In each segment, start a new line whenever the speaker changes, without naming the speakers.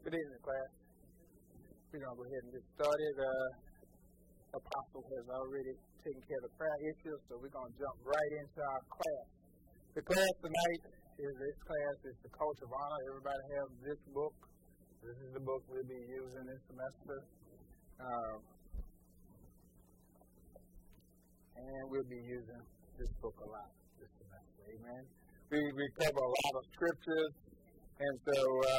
Good evening, class. We're going to go ahead and get started. Apostle has already taken care of the prayer issues, so we're going to jump right into our class. The class tonight is the Coach of Honor. Everybody have this book. This is the book we'll be using this semester. And we'll be using this book a lot this semester. Amen. We cover a lot of scriptures, and so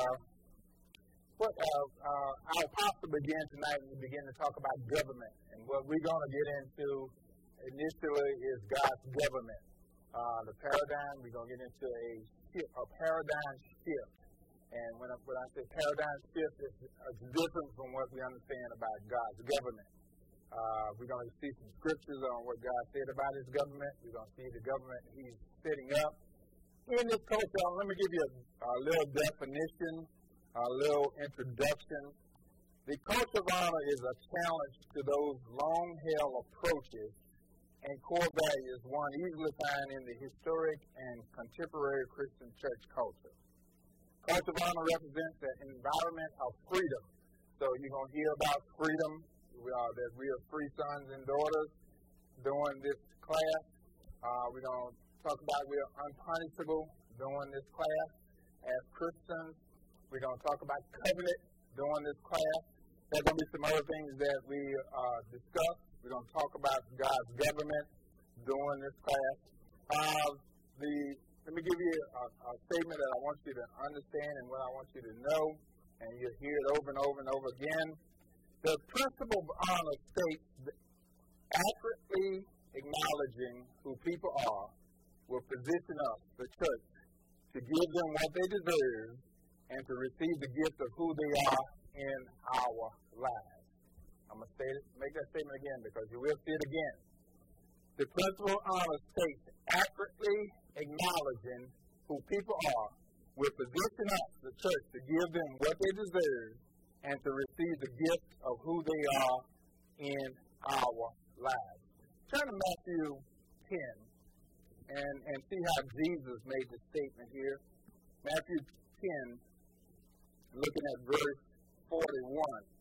our apostle began tonight, and we begin to talk about government. And what we're going to get into initially is God's government. The paradigm, we're going to get into a paradigm shift. And when I say paradigm shift, it's different from what we understand about God's government. We're going to see some scriptures on what God said about his government. We're going to see the government he's setting up. In this culture, let me give you a little definition, a little introduction. The culture of honor is a challenge to those long-held approaches and core values one easily find in the historic and contemporary Christian church culture. Culture of honor represents the environment of freedom. So you're going to hear about freedom, that we are free sons and daughters during this class. We're going to talk about we are unpunishable during this class as Christians. We're going to talk about covenant during this class. There's going to be some other things that we discuss. We're going to talk about God's government during this class. Let me give you a statement that I want you to understand and what I want you to know, and you'll hear it over and over and over again. The principle of honor states that accurately acknowledging who people are will position us, the church, to give them what they deserve and to receive the gift of who they are in our lives. I'm going to make that statement again because you will see it again. The principle of honor states accurately acknowledging who people are will position us, the church, to give them what they deserve and to receive the gift of who they are in our lives. Turn to Matthew 10. And see how Jesus made the statement here. Matthew 10, looking at verse 41.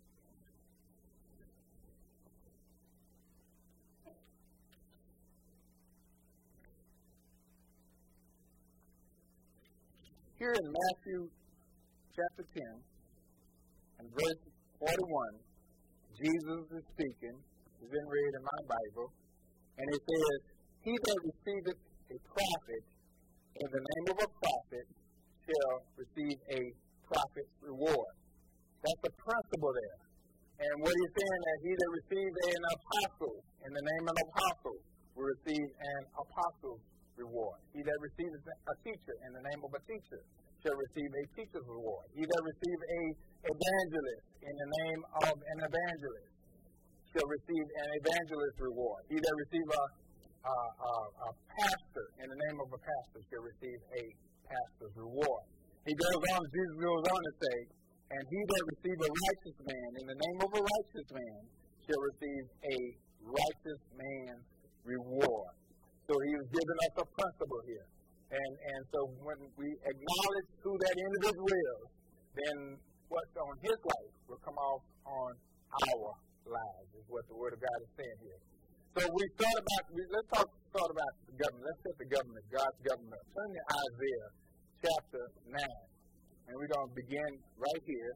Here in Matthew chapter 10 and verse 41, Jesus is speaking. It's been read in my Bible. And it says, "He that receiveth a prophet in the name of a prophet shall receive a prophet's reward." That's the principle there. And what he's saying that he that receives an apostle in the name of an apostle will receive an apostle's reward. He that receives a teacher in the name of a teacher shall receive a teacher's reward. He that receives a evangelist in the name of an evangelist shall receive an evangelist's reward. He that receives a pastor in the name of a pastor shall receive a pastor's reward. Jesus goes on to say, "And he that receives a righteous man in the name of a righteous man shall receive a righteous man's reward." So he was giving us a principle here. And so when we acknowledge who that individual is, then what's on his life will come off on our lives, is what the Word of God is saying here. So let's start about the government. Let's set the government, God's government. Turn to Isaiah chapter 9. And we're going to begin right here.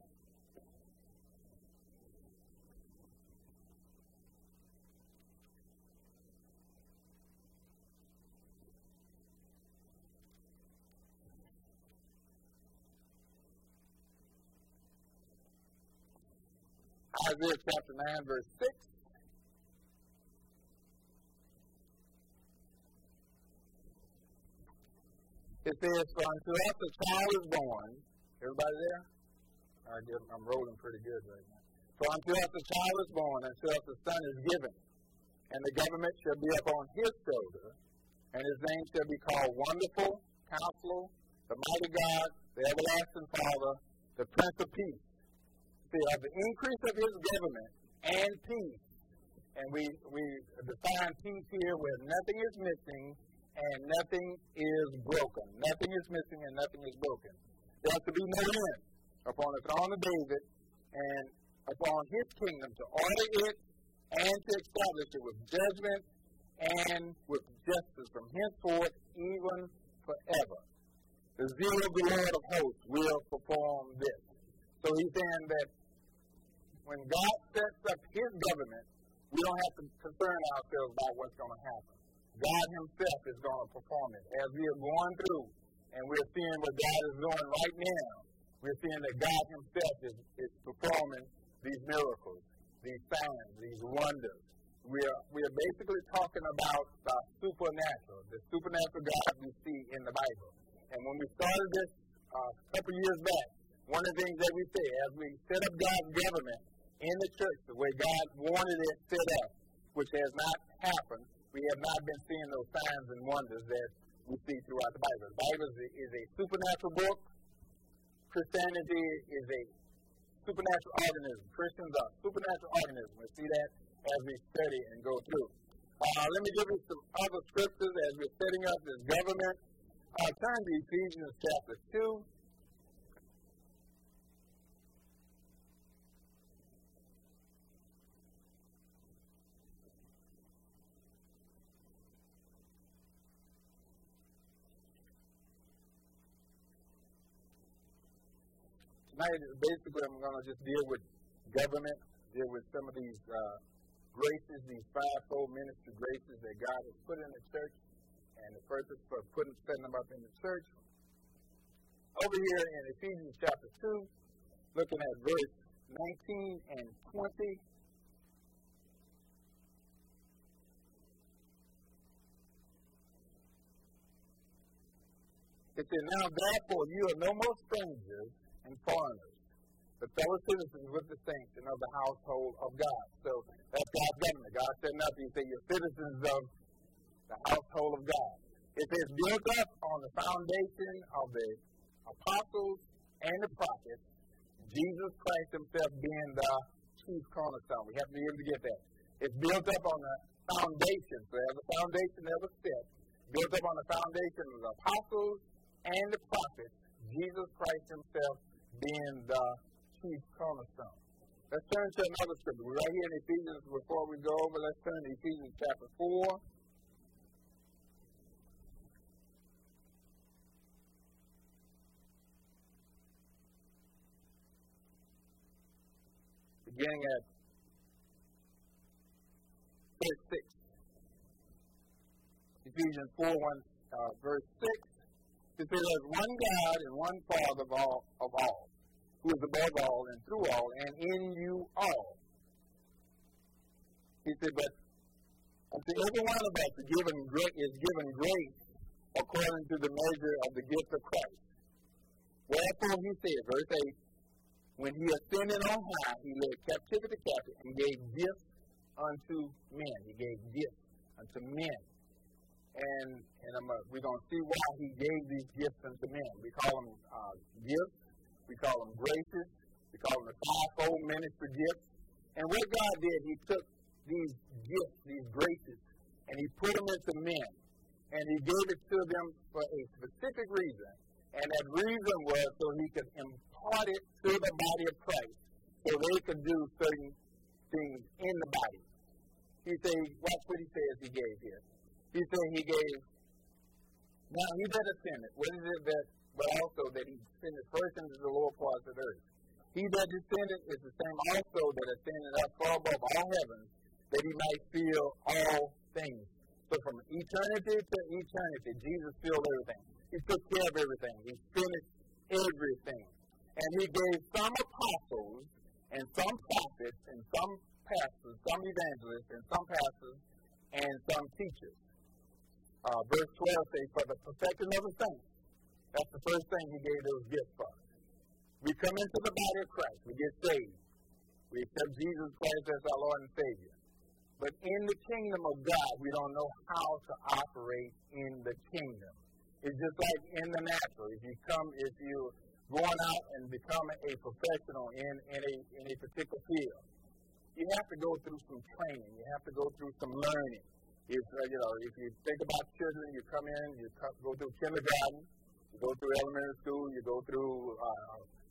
Isaiah chapter 9, verse 6. It says, "For unto us a child is born." Everybody there? I'm rolling pretty good right now. "For unto us a child is born, and to us a son is given. And the government shall be upon his shoulder, and his name shall be called Wonderful, Counselor, the Mighty God, the Everlasting Father, the Prince of Peace." See, of the increase of his government and peace. And we define peace here where nothing is missing and nothing is broken. Nothing is missing and nothing is broken. There has to be no end. upon the throne of David and upon his kingdom to order it and to establish it with judgment and with justice from henceforth even forever. The zeal of the Lord of hosts will perform this. So he's saying that when God sets up his government, we don't have to concern ourselves about what's going to happen. God himself is going to perform it. As we are going through and we're seeing what God is doing right now, we're seeing that God himself is performing these miracles, these signs, these wonders. We are basically talking about the supernatural God we see in the Bible. And when we started this a couple years back, one of the things that we say, as we set up God's government in the church the way God wanted it set up, which has not happened, we have not been seeing those signs and wonders that we see throughout the Bible. The Bible is a supernatural book. Christianity is a supernatural organism. Christians are supernatural organisms. We see that as we study and go through. Let me give you some other scriptures as we're setting up this government. Turn to Ephesians chapter 2. Tonight, basically, I'm going to just deal with government, deal with some of these graces, these fivefold ministry graces that God has put in the church, and the purpose for setting them up in the church. Over here in Ephesians chapter 2, looking at verse 19 and 20. It says, "Now therefore you are no more strangers and foreigners, but fellow citizens with the saints and of the household of God." So that's God's government. God said nothing. He said you're citizens of the household of God. It says built up on the foundation of the apostles and the prophets, Jesus Christ himself being the chief cornerstone. We have to be able to get that. It's built up on the foundation. So there's a foundation, there's a step. Built up on the foundation of the apostles and the prophets, Jesus Christ himself being the chief cornerstone. Let's turn to another scripture. We're right here in Ephesians. Before we go over, let's turn to Ephesians chapter 4. Beginning at verse 6. Ephesians 4, verse 6. It says, "There's one God and one Father of all, who is above all and through all and in you all." He said, "But unto every one of us is given grace according to the measure of the gift of Christ. Wherefore he said," verse 8, "When he ascended on high, he led captivity captive and gave gifts unto men." He gave gifts unto men. And we're going to see why he gave these gifts unto men. We call them gifts. We call them graces. We call them the fivefold ministry gifts. And what God did, he took these gifts, these graces, and he put them into men. And he gave it to them for a specific reason. And that reason was so he could impart it to the body of Christ, so they could do certain things in the body. He said, watch what he says he gave here. He said he gave, now he that ascended, what is it that, but also that he descended first into the lower parts of the earth. He that descended is the same also that ascended up far above all heavens, that he might fill all things. So from eternity to eternity, Jesus filled everything. He took care of everything. He finished everything. And he gave some apostles, and some prophets, and some pastors, some evangelists, and some pastors, and some teachers. Verse 12 says, "For the perfecting of the saints." That's the first thing he gave those gifts for. We come into the body of Christ. We get saved. We accept Jesus Christ as our Lord and Savior. But in the kingdom of God, we don't know how to operate in the kingdom. It's just like in the natural. If you're going out and become a professional in a particular field, you have to go through some training. You have to go through some learning. If you think about children, you come in, go through kindergarten, you go through elementary school, you go through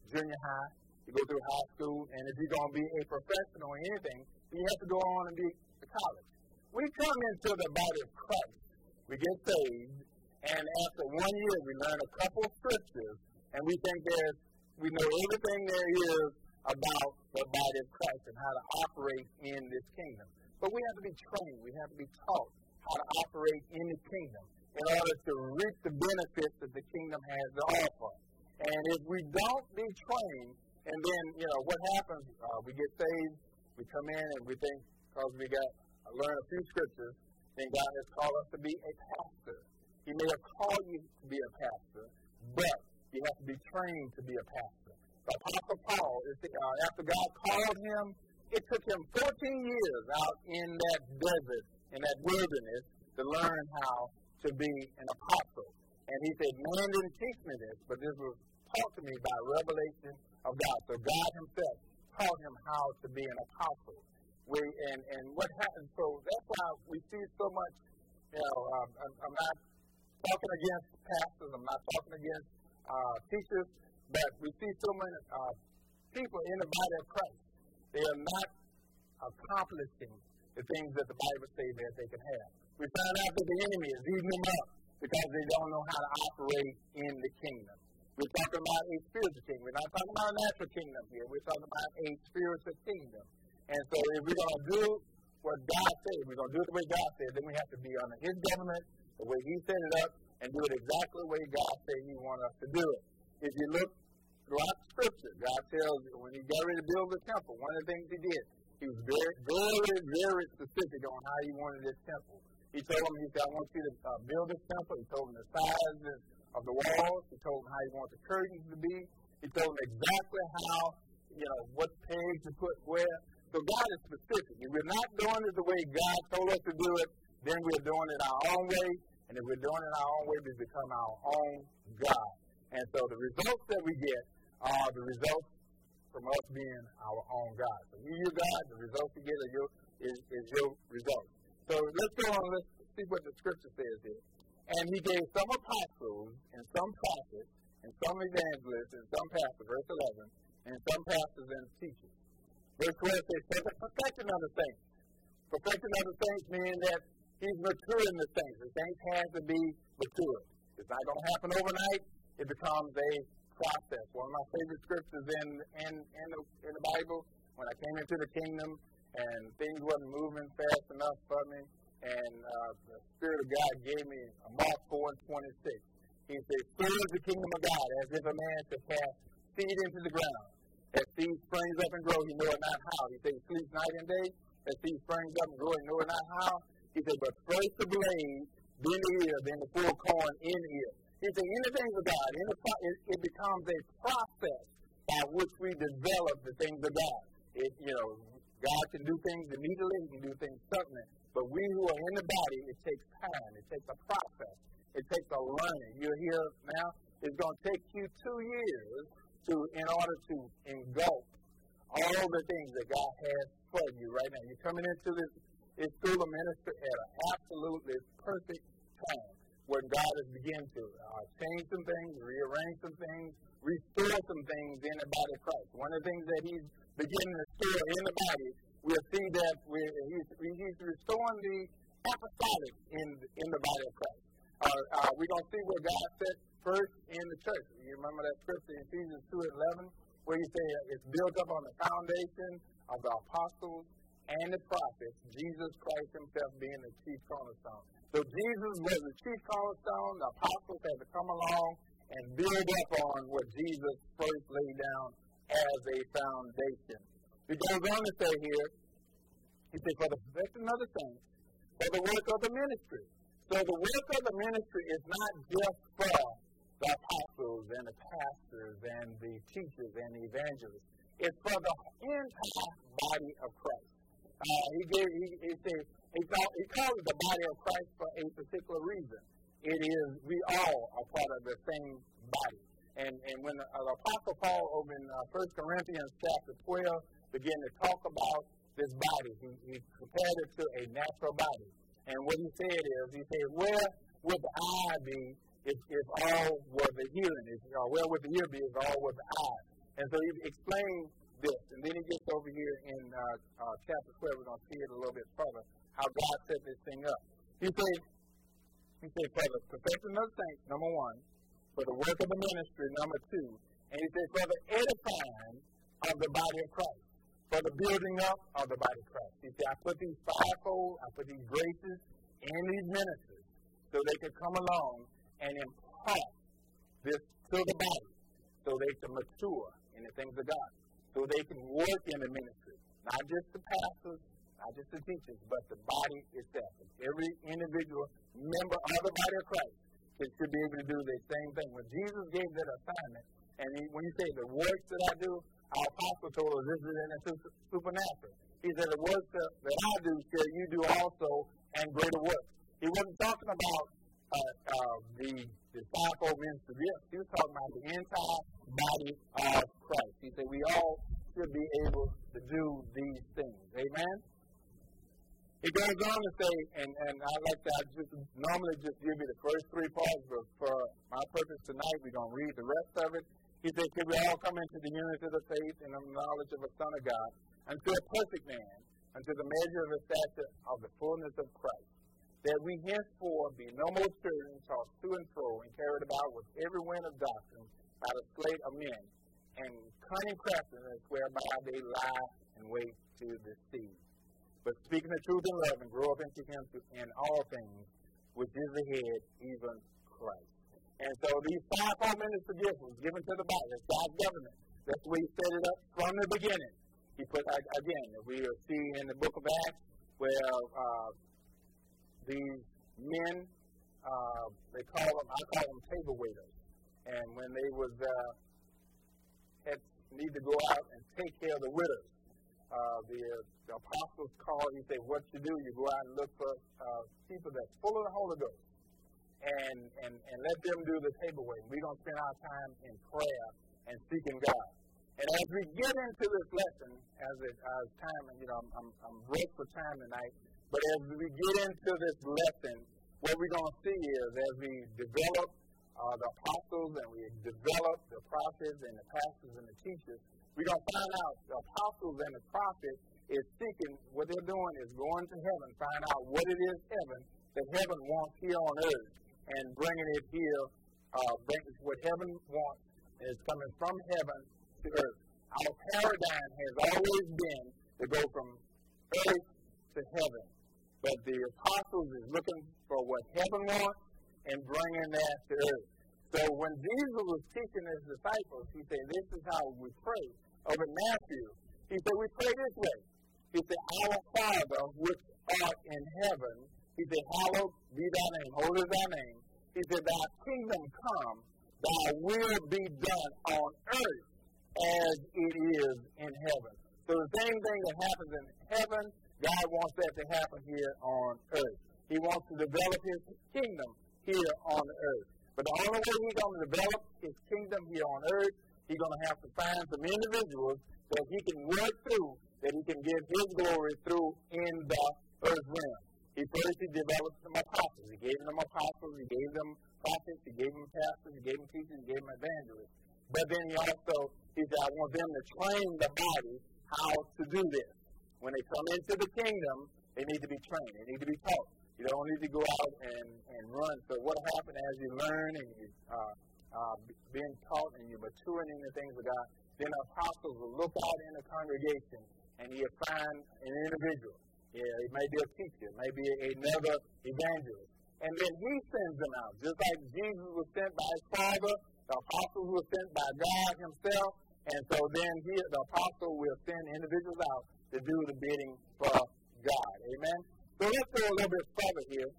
junior high, you go through high school, and if you're going to be a professional in anything, you have to go on and be to college. We come into the body of Christ, we get saved, and after 1 year we learn a couple of scriptures, and we think we know everything there is about the body of Christ and how to operate in this kingdom. But we have to be trained, we have to be taught how to operate in the kingdom in order to reap the benefits that the kingdom has to offer. And if we don't be trained, and then, what happens? We get saved, we come in, and we think, because we learn a few scriptures, then God has called us to be a pastor. He may have called you to be a pastor, but you have to be trained to be a pastor. The Apostle Paul, after God called him, it took him 14 years out in that desert, in that wilderness, to learn how to be an apostle. And he said, man didn't teach me this, but this was taught to me by revelation of God. So God himself taught him how to be an apostle. And what happened, so that's why we see so much, I'm not talking against pastors, I'm not talking against teachers, but we see so many people in the body of Christ. They are not accomplishing the things that the Bible says that they can have. We find out that the enemy is eating them up because they don't know how to operate in the kingdom. We're talking about a spiritual kingdom. We're not talking about a natural kingdom here. We're talking about a spiritual kingdom. And so if we're going to do what God said, we're going to do it the way God said, then we have to be under his government, the way he set it up, and do it exactly the way God said he wants us to do it. If you look throughout Scripture, God tells you when he got ready to build the temple, one of the things he did, he was very, very, very specific on how he wanted this temple. He told them, he said, I want you to build this temple. He told them the sizes of the walls. He told them how he wanted the curtains to be. He told them exactly how, what pegs to put where. So God is specific. If we're not doing it the way God told us to do it, then we're doing it our own way. And if we're doing it our own way, we become our own God. And so the results that we get are the results from us being our own God. So you're God, the results you get is your results. So let's go on, let's see what the scripture says here. And he gave some apostles, and some prophets, and some evangelists, and some pastors, verse 11, and some pastors and teachers. Verse 12 says, for the perfecting of the saints. Perfecting of the saints meaning that he's maturing the saints. The saints have to be mature. It's not going to happen overnight. It becomes a process. One of my favorite scriptures in the Bible, when I came into the kingdom, and things wasn't moving fast enough for me, and the Spirit of God gave me a Mark 4:26. He said, so is the kingdom of God, as if a man should cast seed into the ground. As seed springs up and grows, he knoweth not how. He said, he sleeps night and day. As seed springs up and grows, he knoweth not how. He said, but first the blade, then the ear, then the full corn in the ear. He said, anything of God, it becomes a process by which we develop the things of God. God can do things immediately, he can do things suddenly. But we who are in the body, it takes time. It takes a process. It takes a learning. You're here now. It's going to take you 2 years in order to engulf all the things that God has for you right now. You're coming into this school of ministry at an absolutely perfect time when God is beginning to change some things, rearrange some things, restore some things in the body of Christ. One of the things that he's beginning to restore in the body, we'll see that he's restoring the apostolic in the body of Christ. We're going to see where God set first in the church. You remember that scripture in Ephesians 2:11, where he said it's built up on the foundation of the apostles and the prophets, Jesus Christ himself being the chief cornerstone. So Jesus was the chief cornerstone. The apostles had to come along and build up on what Jesus first laid down as a foundation. He goes on to say here, he said, for the perfecting of the saints, for the work of the ministry. So the work of the ministry is not just for the apostles and the pastors and the teachers and the evangelists. It's for the entire body of Christ. He called it the body of Christ for a particular reason. It is, we all are part of the same body. And when the Apostle Paul over in 1 Corinthians chapter 12 began to talk about this body, he compared it to a natural body. And what he said is, he said, where would the eye be if all were the hearing? Where would the ear be if all were the eye? And so he explained this. And then he gets over here in chapter 12. We're going to see it a little bit further, how God set this thing up. He said, for the perfection of the saints, number one, for the work of the ministry, number two, and he said, for the edifying of the body of Christ, for the building up of the body of Christ. He said, I put these fivefold, I put these graces in these ministers so they could come along and impart this to the body so they can mature in the things of God, so they can work in the ministry, not just the pastors, not just the teachers, but the body itself. Every individual member of the body of Christ should be able to do the same thing. When Jesus gave that assignment, and when you say the works that I do, our apostle told us this is in the supernatural. He said the works that I do shall you do also, and greater works. He wasn't talking about the fivefold ministry gifts. He was talking about the entire body of Christ. He said we all should be able to do these things. Amen? He goes on to say, and I like to normally just give you the first three parts, but for my purpose tonight, we're going to read the rest of it. He said, "Can we all come into the unity of the faith and the knowledge of the Son of God, unto a perfect man, unto the measure of the stature of the fullness of Christ, that we henceforth be no more children, tossed to and fro, and carried about with every wind of doctrine by the sleight of men, and cunning craftiness whereby they lie and wait to deceive. But speaking the truth in love, and grow up into him in all things, which is the head, even Christ." And so these fivefold ministry gifts was given to the body. That's God's government. That's the way he set it up from the beginning. He put, again, we will see in the book of Acts where these men, I call them table waiters. And when they need to go out and take care of the widows, the apostles called, he said, what you do, you go out and look for people that's full of the Holy Ghost. And let them do the table waiting. We're going to spend our time in prayer and seeking God. And as we get into this lesson, as time, I'm broke for time tonight, but as we get into this lesson, what we're going to see is as we develop the apostles and we develop the prophets and the pastors and the teachers, we're going to find out the apostles and the prophets is seeking, what they're doing is going to heaven, find out what it is that heaven wants here on earth, and bringing it here, what heaven wants is coming from heaven to earth. Our paradigm has always been to go from earth to heaven. But the apostles is looking for what heaven wants and bringing that to earth. So when Jesus was teaching his disciples, he said, this is how we pray. Over in Matthew, he said, we pray this way. He said, our Father which art in heaven, he said, hallowed be thy name, holy is thy name. He said, thy kingdom come, thy will be done on earth as it is in heaven. So the same thing that happens in heaven, God wants that to happen here on earth. He wants to develop his kingdom here on earth. But the only way he's going to develop his kingdom here on earth, he's going to have to find some individuals that he can work through, that he can give his glory through in the earth realm. He first developed some apostles. He gave them apostles, he gave them prophets, he gave them pastors, he gave them teachers, he gave them evangelists. But then he said, I want them to train the body how to do this. When they come into the kingdom, they need to be trained. They need to be taught. You don't need to go out and run. So what happens as you learn and you're being taught and you're maturing in the things of God, then the apostles will look out in the congregation and you'll find an individual. Yeah, it may be a teacher, it may be another evangelist. And then he sends them out. Just like Jesus was sent by his Father, the apostles were sent by God himself. And so then the apostle will send individuals out to do the bidding for God. Amen? So let's go a little bit further here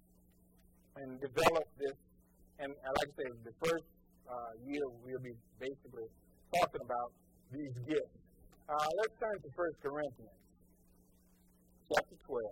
and develop this. And like I said, the first year we'll be basically talking about these gifts. Let's turn to 1 Corinthians chapter 12.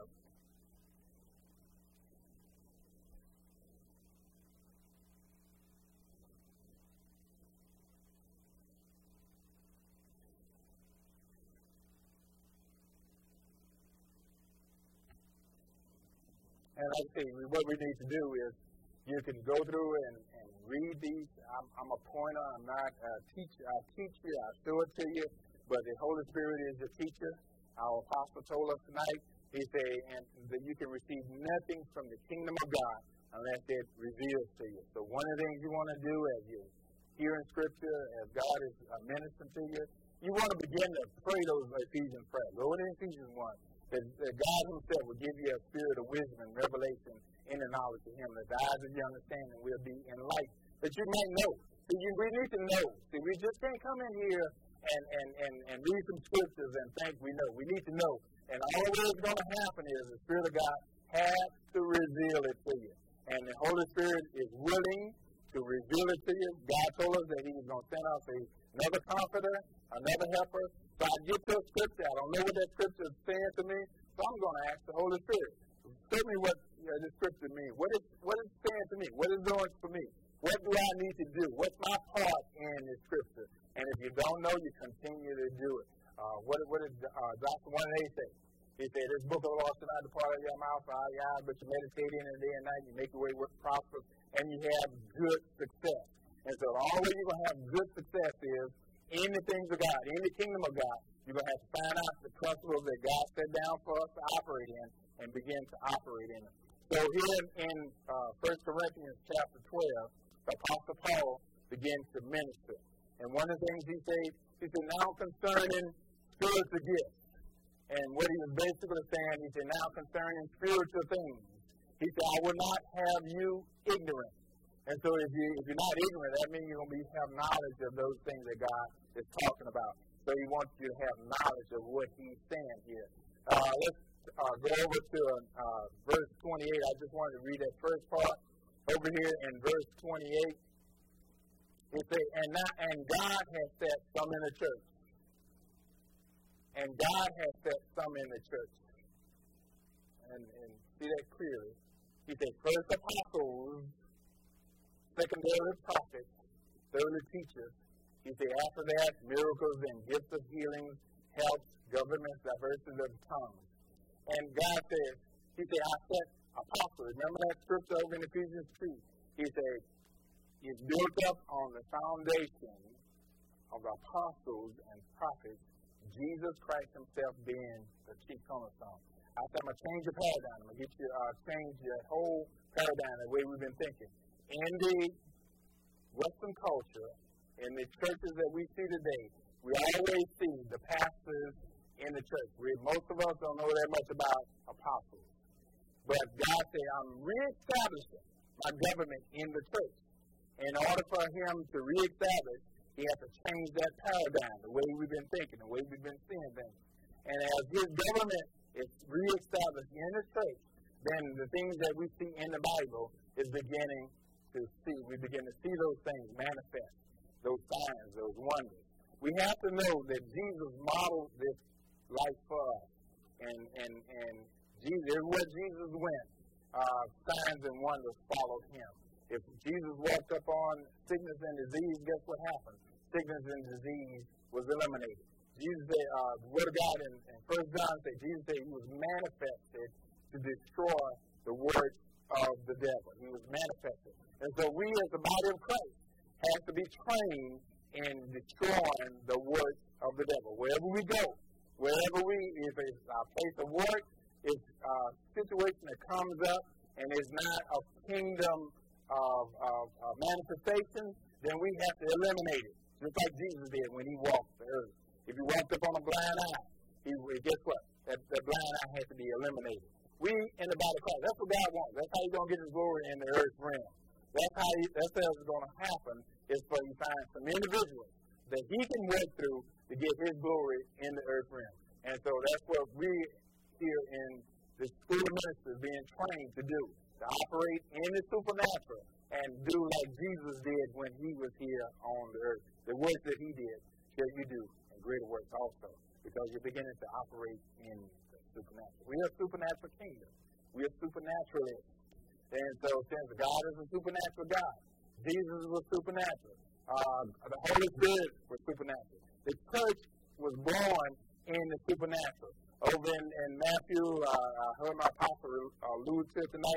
And like I say, what we need to do is You can go through and read these. I'm a pointer. I'm not a teacher. I teach you. I show it to you. But the Holy Spirit is your teacher. Our apostle told us tonight, he said, and that you can receive nothing from the kingdom of God unless it reveals to you. So one of the things you want to do as you hear in Scripture, as God is ministering to you, you want to begin to pray those Ephesians prayers. Go to Ephesians 1. That God himself will give you a spirit of wisdom and revelation in the knowledge of him, that the eyes of your understanding will be enlightened, that you may know. See, we need to know. See, we just can't come in here and read some scriptures and think we know. We need to know. And all that's going to happen is the Spirit of God has to reveal it to you. And the Holy Spirit is willing to reveal it to you. God told us that he was going to send us another comforter, another helper. So I get to a scripture. I don't know what that scripture is saying to me, so I'm going to ask the Holy Spirit. Tell me what this scripture means. What is it saying to me? What is it doing for me? What do I need to do? What's my part in this scripture? And if you don't know, you continue to do it. What did Dr. 1A say? He said, this book of the law should not depart out of your mouth or out of your eyes, but you meditate in it day and night, you make your way prosperous, and you have good success. And so the only way you're going to have good success is in the things of God, in the kingdom of God. You're going to have to find out the principles that God set down for us to operate in and begin to operate in them. So here in 1 Corinthians chapter 12, the Apostle Paul begins to minister. And one of the things he said, now concerning spiritual gifts. And what he was basically saying, he said, now concerning spiritual things. He said, I will not have you ignorant. And so if you're not ignorant, that means you're going to have knowledge of those things that God is talking about. So he wants you to have knowledge of what he's saying here. Let's go over to verse 28. I just wanted to read that first part. Over here in verse 28, it says, and God has set some in the church. And God has set some in the church. And see that clearly. He said, first apostles, secondary prophets, thirdly teachers. He said, after that, miracles and gifts of healing, helps, governments, diversity of tongues. And God says, he said, I set apostles. Remember that scripture over in Ephesians 2? He said, it's built up on the foundation of the apostles and prophets, Jesus Christ himself being the chief cornerstone. I said, I'm going to change your paradigm. I'm going to get you change your whole paradigm, the way we've been thinking. In the Western culture, in the churches that we see today, we always see the pastors in the church. Most of us don't know that much about apostles. But God said, I'm reestablishing my government in the church. In order for him to reestablish, he has to change that paradigm, the way we've been thinking, the way we've been seeing things. And as his government is reestablished in the church, then the things that we see in the Bible is beginning to see. We begin to see those things manifest, those signs, those wonders. We have to know that Jesus modeled this life for us. And Jesus, everywhere Jesus went, signs and wonders followed him. If Jesus walked up on sickness and disease, guess what happened? Sickness and disease was eliminated. Jesus said, the Word of God in 1 John said, Jesus said he was manifested to destroy the works of the devil. He was manifested. And so we as the body of Christ have to be trained in destroying the works of the devil. Wherever we go, if it's our place of work, it's a situation that comes up and is not a kingdom of manifestation, then we have to eliminate it. Just like Jesus did when he walked the earth. If he walked up on a blind eye, guess what? That blind eye has to be eliminated. We in the body of Christ, that's what God wants. That's how he's going to get his glory in the earth realm. That's how it's going to happen, is for you find some individuals that he can work through to get his glory in the earth realm. And so that's what we here in the school of ministry being trained to do, to operate in the supernatural and do like Jesus did when he was here on the earth. The works that he did, shall you do, and greater works also, because you're beginning to operate in the supernatural. We are a supernatural kingdom. We are supernaturalists. And so since God is a supernatural God, Jesus was supernatural. The Holy Spirit was supernatural. The church was born in the supernatural. Over in Matthew, I heard my apostle allude to it tonight.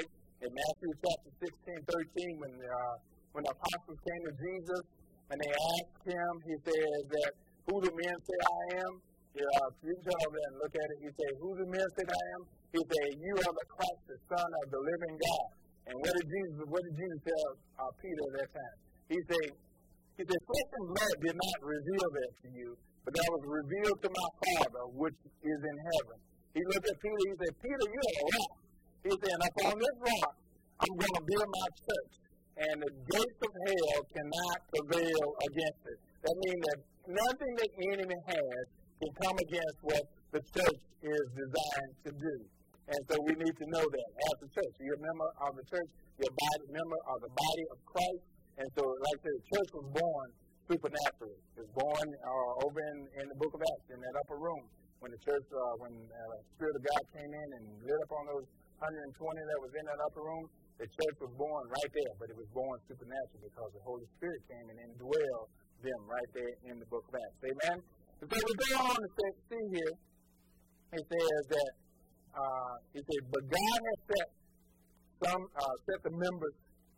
In Matthew chapter 16, 13, when the apostles came to Jesus and they asked him, he says that, who do men say I am? You can turn over there and look at it. He said, who do men say I am? He said, you are the Christ, the Son of the living God. And what did Jesus tell Peter at that time? He said, flesh and blood did not reveal that to you, but that was revealed to my Father, which is in heaven. He looked at Peter, he said, Peter, you're a rock. He said, and upon this rock, I'm going to build my church, and the gates of hell cannot prevail against it. That means that nothing the enemy has can come against what the church is designed to do. And so we need to know that as a church. You're a member of the church, you're a member of the body of Christ. And so, like I said, the church was born supernaturally. It was born over in the book of Acts, in that upper room. When the church, when the Spirit of God came in and lit up on those 120 that was in that upper room, the church was born right there, but it was born supernaturally because the Holy Spirit came and indwelled them right there in the book of Acts. Amen? And so we go on to see here, it says that, but God has set the members,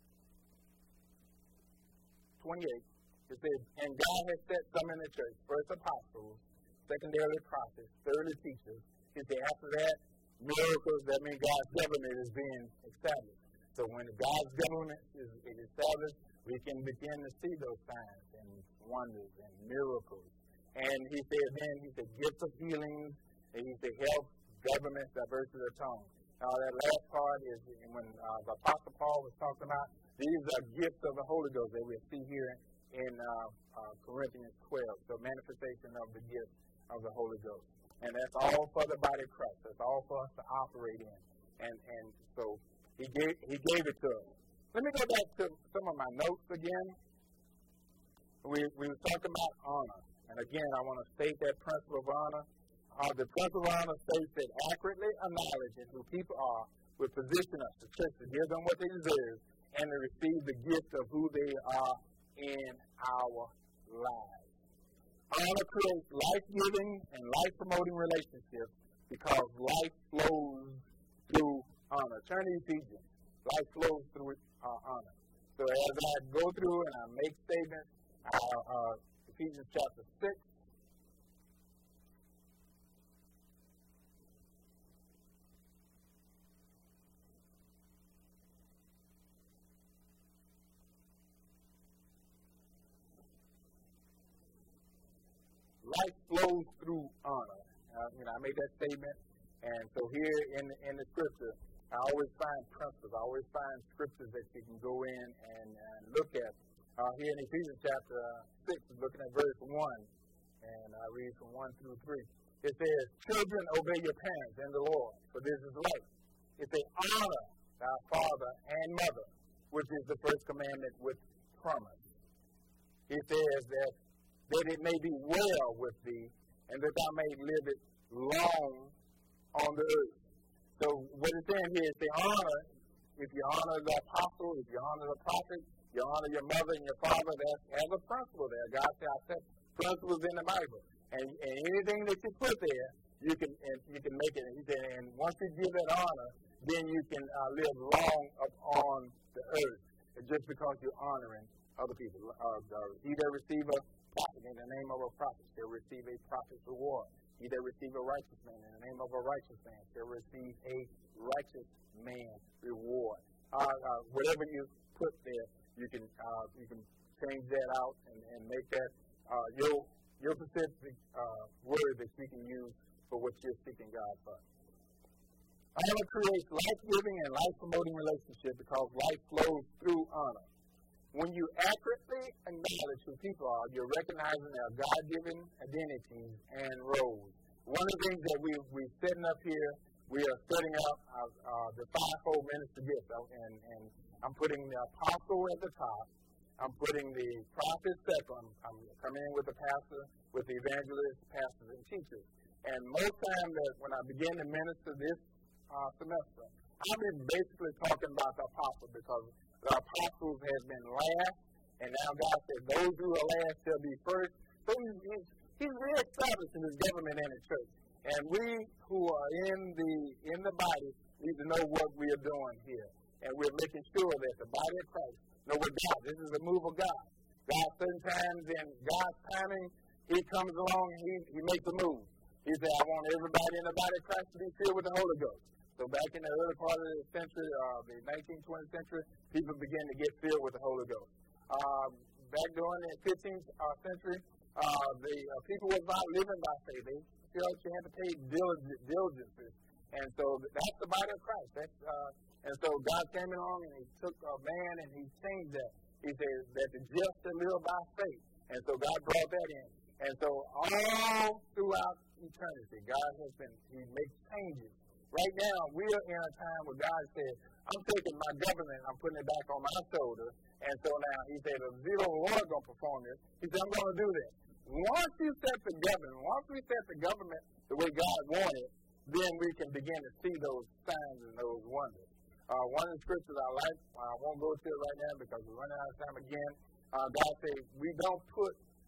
28, it says, and God has set some in the church, first apostles, secondarily prophets, thirdly teachers. He said after that, miracles, that means God's government is being established. So when God's government is established, we can begin to see those signs and wonders and miracles. And he said gifts of healings, and he said health, government, diversity of tongue. Now that last part is when the Apostle Paul was talking about, these are gifts of the Holy Ghost that we see here in Corinthians 12, the manifestation of the gifts of the Holy Ghost. And that's all for the body of Christ. That's all for us to operate in. And so he gave it to us. Let me go back to some of my notes again. We were talking about honor. And again, I want to state that principle of honor. The principle of honor states that accurately acknowledging who people are will position us, the church, to give them what they deserve and to receive the gift of who they are in our lives. Honor creates life-giving and life-promoting relationships because life flows through honor. Turn to Ephesians. Life flows through honor. So as I go through and I make statements, Ephesians chapter 6. Life flows through honor. I made that statement, and so here in the scripture, I always find principles. I always find scriptures that you can go in and look at. Here in Ephesians chapter 6, looking at verse 1, and I read from 1 through 3. It says, children, obey your parents in the Lord, for this is right. It says, honor thy father and mother, which is the first commandment with promise. It says that it may be well with thee, and that thou may live it long on the earth. So what it's saying here is to honor. If you honor the apostle, if you honor the prophet, you honor your mother and your father, that has a principle there. God said, I set principles in the Bible. And anything that you put there, you can make it. And he said, and once you give that honor, then you can live long upon the earth. And just because you're honoring other people. He that receive a prophet in the name of a prophet shall receive a prophet's reward. He that receive a righteous man in the name of a righteous man shall receive a righteous man reward. Whatever you put there, you can change that out and make that your specific word that you can use for what you're seeking God for. Honor creates life-giving and life-promoting relationship because life flows through honor. When you accurately acknowledge who people are, you're recognizing their God-given identities and roles. One of the things that we're setting up here, we are setting up the fivefold ministry gifts. And I'm putting the apostle at the top. I'm putting the prophet second. I'm coming in with the pastor, with the evangelist, pastors, and teachers. And most time that when I begin to minister this semester, I've been basically talking about the apostle because the apostles have been last, and now God said, those who are last shall be first. So he's reestablishing his government in the church. And we who are in the body need to know what we are doing here. and we're making sure that the body of Christ know what God, this is a move of God. God, certain times in God's timing, he comes along and he makes a move. He said, I want everybody in the body of Christ to be filled with the Holy Ghost. So back in the early part of the century, the 19th, 20th century, people began to get filled with the Holy Ghost. Back during the 15th century, the people were not living by faith. They felt you had to pay diligences. And so that's the body of Christ. And so God came along and he took a man and he changed that. He said that the just shall live by faith. And so God brought that in. And so all throughout eternity, God he makes changes. Right now, we are in a time where God said, I'm taking my government, I'm putting it back on my shoulder. And so now, he said, the Lord is going to perform this. He said, I'm going to do this. Once you set the government, once we set the government the way God wanted, then we can begin to see those signs and those wonders. One of the scriptures I like, I won't go to it right now because we're running out of time again. God says, we don't put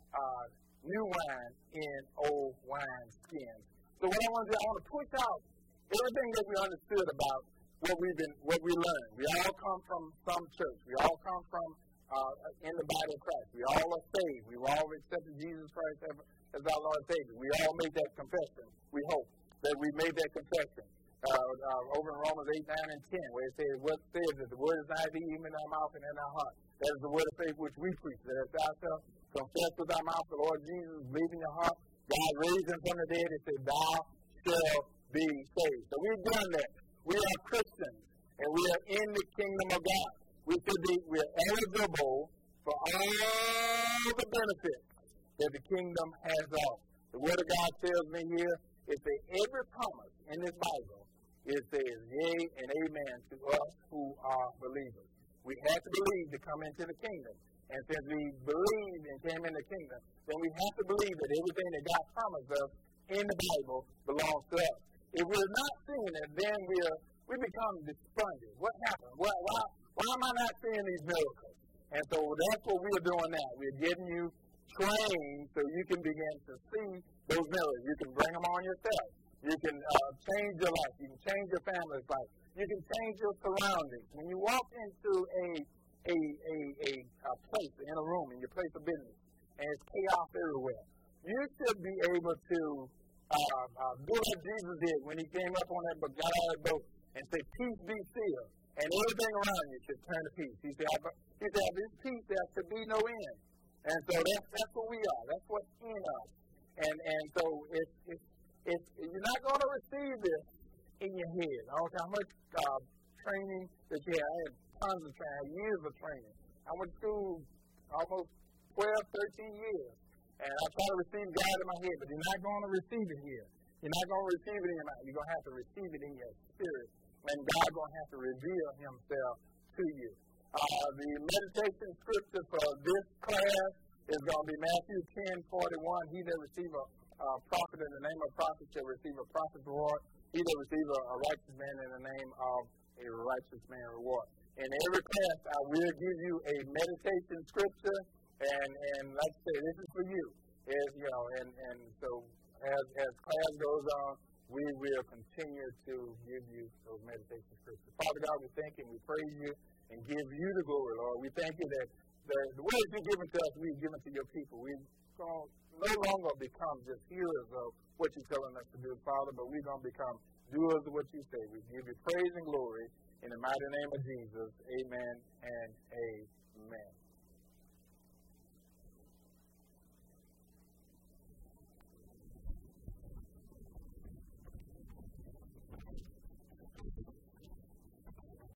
new wine in old wine skins. So what I want to do, I want to push out everything that we understood about what we learned. We all come from some church. We all come from in the body of Christ. We all are saved. We've all accepted Jesus Christ as our Lord and Savior. We all made that confession. We hope that we made that confession. Over in Romans 8, 9, and 10, where it says, what says that the word is nigh thee, even in our mouth and in our heart. That is the word of faith which we preach. That if thou shalt confess with thy mouth the Lord Jesus, believe in your heart, God raised him from the dead, and said, thou shalt be saved. So we've done that. We are Christians, and we are in the kingdom of God. We are eligible for all the benefits that the kingdom has offered. The word of God tells me here, it says every promise in this Bible, it says yea and amen to us who are believers. We have to believe to come into the kingdom. And since we believe and came in the kingdom, then we have to believe that everything that God promised us in the Bible belongs to us. If we're not seeing it, then we become despondent. What happened? Why am I not seeing these miracles? And so that's what we're doing now. We're getting you trained so you can begin to see those miracles. You can bring them on yourself. You can change your life. You can change your family's life. You can change your surroundings. When you walk into a place, in a room, in your place of business, and it's chaos everywhere, you should be able to do like Jesus did when he came up on that boat, got out of that boat, and say, peace be still. And everything around you should turn to peace. He said, this peace, there should be no end. And so that's what we are. That's what's in us. And so you're not going to receive this in your head. I don't care how much training that you have. I had tons of training, years of training. I went to school almost 12, 13 years. And I try to receive God in my head, but you're not going to receive it here. You're not going to receive it in your mind. You're going to have to receive it in your spirit. And God's going to have to reveal himself to you. The meditation scripture for this class is going to be Matthew 10:41. He that receive a prophet in the name of a prophet shall receive a prophet's reward. He that receive a righteous man in the name of a righteous man reward. In every class, I will give you a meditation scripture, and like I say, this is for you. And so as class goes on, we will continue to give you those meditation scriptures. Father God, we thank you and we praise you and give you the glory, Lord. We thank you that the words you've given to us, we've given to your people. We're going to no longer become just hearers of what you're telling us to do, Father, but we're going to become doers of what you say. We give you praise and glory in the mighty name of Jesus. Amen and amen.